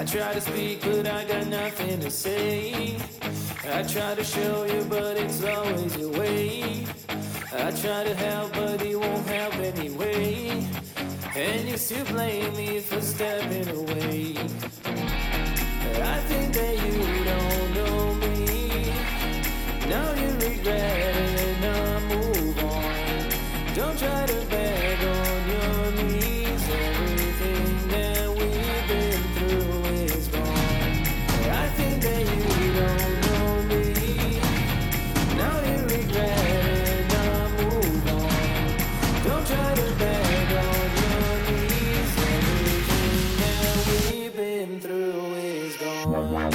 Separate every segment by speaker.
Speaker 1: I try to speak, but I got nothing to say. I try to show you, but it's always your way. I try to help, but it won't help anyway. And you still blame me for stepping away. I think that you don't know me. Now you regret it, now move on. Don't try to beg on your knees. Everything that we've been through is gone. I think that you don't know me. Now you regret it, now move on. Don't try to beg on your knees. Everything that we've been through is gone.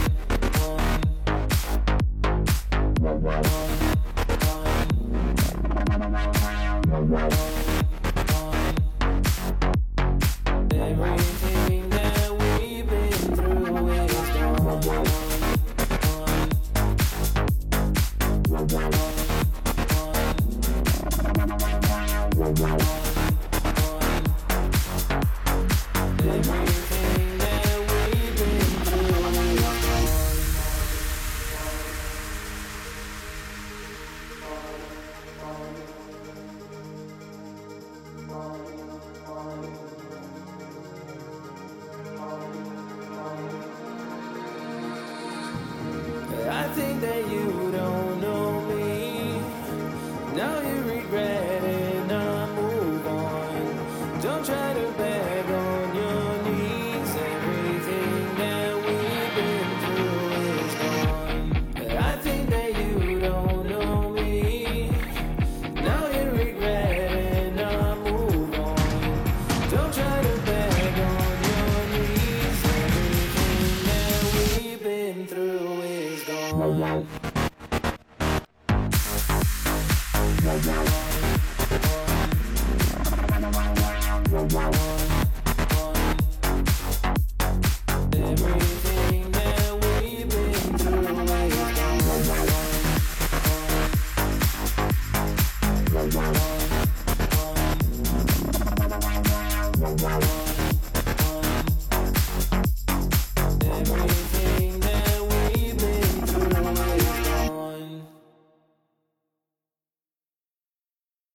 Speaker 1: Everything that we've been through is gone. Everything that we've been through is gone. I think that you don't know me. Now you regret it, now move on. Don't try to beg on your knees. Everything that we've been through is gone. I think that you don't know me. Now you regret it, now move on. Don't try to beg on your knees. Everything that we've been through is gone.